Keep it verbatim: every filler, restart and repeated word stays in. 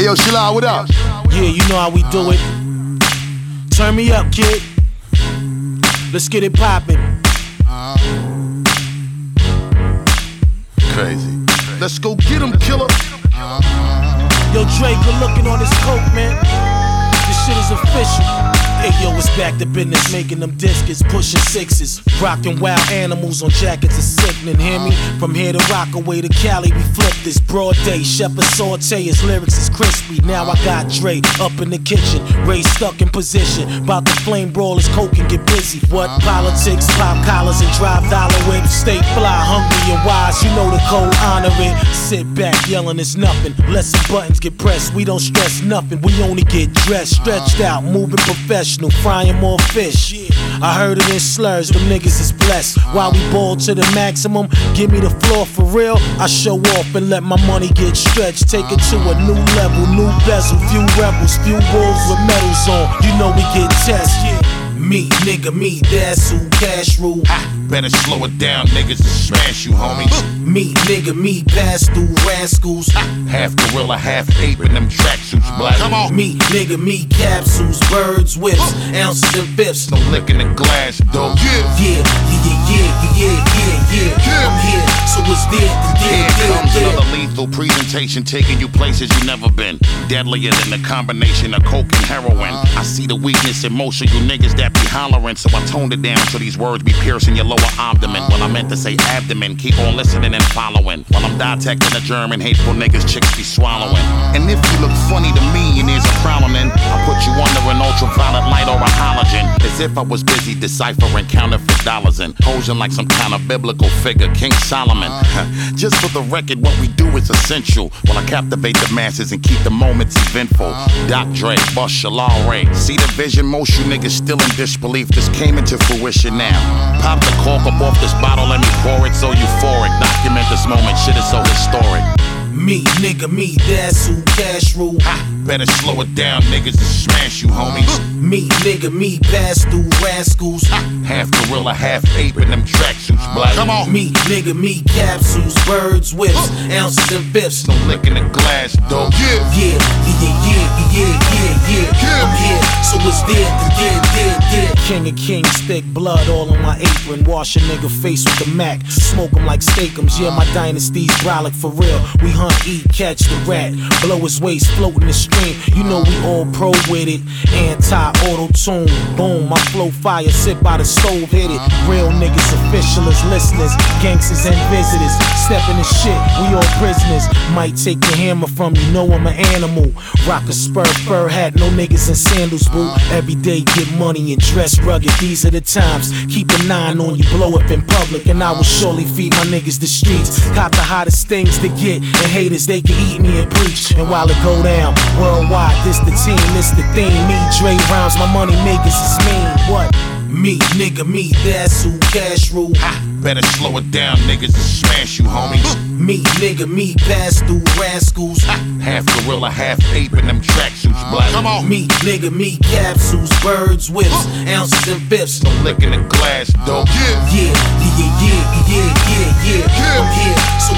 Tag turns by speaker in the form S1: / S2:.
S1: yo, Shalal, what up?
S2: Yeah, you know how we do it. Turn me up, kid. Let's get it poppin'.
S1: Crazy. Let's go get him, killer.
S2: Yo, Dre, good looking on this coke, man. This shit is official. Hey yo, it's back to business, making them discs, pushing sixes, rocking wild animals on jackets is sickening. Hear me? From here to Rockaway to Cali, we flip this broad day. Shepherd saute, his lyrics is crispy. Now I got Dre up in the kitchen, Ray stuck in position, about to flame brawl his coke and get busy. What politics, pop collars and drive dollar whips, stay fly, hungry and wise. You know the code, honor it. Sit back, yelling it's nothing. Let some buttons get pressed. We don't stress nothing. We only get dressed, stretched out, moving professional. Frying more fish. I heard it in slurs, them niggas is blessed. While we ball to the maximum, give me the floor for real. I show off and let my money get stretched. Take it to a new level, new bezel. Few rebels, few wolves with medals on. You know we get tested. Me, nigga, me, that's who cash rule.
S3: Better slow it down, niggas to smash you, homie.
S2: Me, nigga, me, pass through rascals.
S3: Half gorilla, half ape in them tracksuits, black.
S1: Come on.
S2: Me, nigga, me, capsules, birds, whips, ounces and fifths.
S3: No licking the glass, dope.
S1: Yeah.
S2: Yeah, yeah, yeah, yeah, yeah, yeah, yeah. I'm here, so it's there,
S3: Here
S2: there,
S3: comes
S2: there,
S3: another
S2: there.
S3: lethal presentation, taking you places you never been. Deadlier than the combination of coke and heroin. I see the weakness in most of you niggas that be hollering, so I toned it down so these words be piercing your lower abdomen. Well, I meant to say abdomen. Keep on listening and following while I'm dissecting the German hateful niggas chicks be swallowing. And if you look funny to me and there's a problem, then I put you under an ultraviolet light or a halogen, as if I was busy deciphering counterfeit dollars and posing like some kind of biblical figure, King Solomon. Just for the record, what we do is essential. While I captivate the masses and keep the moments eventful. Doc Dre, Bus Shalal Ray. See the vision? Most you niggas still in disbelief. This came into fruition now. Pop the cork up off this bottle, let me pour it so euphoric. Document this moment, shit is so historic.
S2: Me, nigga, me, that's who cash rule.
S3: Better slow it down, niggas to smash you, homie.
S2: Me, nigga, me, pass through rascals.
S3: Half gorilla, half ape in them tracksuits, black.
S1: Come on.
S2: Me, nigga, me, capsules, birds, whips, ounces and fifths.
S3: No licking the glass, dope.
S1: Yeah.
S2: Yeah, yeah, yeah, yeah, yeah, yeah, yeah. I'm here, so it's there, there, there, there. King of kings, thick blood all on my apron. Wash a nigga face with the Mac. Smoke 'em like steakums. Yeah, my dynasty's brolic for real. We hunt, eat, catch the rat. Blow his waist, float in the stream. You know we all pro with it. Anti-auto-tune. Boom, my flow fire. Sit by the stove, hit it. Real niggas, official as listeners. Gangsters and visitors. Stepping in shit, we all prisoners. Might take the hammer from you, know I'm an animal. Rock a spur, fur hat, no niggas in sandals, boo. Every day get money and dress rugged, these are the times. Keep a nine on you, blow up in public, and I will surely feed my niggas the streets. Cop the hottest things to get, and haters, they can eat me and preach. And while it go down, worldwide, this the team, this the theme. Me, Dre rhymes, my money makers is mean. What? Me, nigga, me, that's who cash rule.
S3: Better slow it down, niggas to smash you, homie.
S2: Me, nigga, me, pass through rascals.
S3: Half gorilla, half ape in them tracksuits, black.
S1: Come on.
S2: Me, nigga, me, capsules, birds, whips, ounces and fifths.
S3: No licking the glass, dope.
S1: Yeah.
S2: Yeah, yeah, yeah, yeah, yeah, yeah, yeah. I'm here, so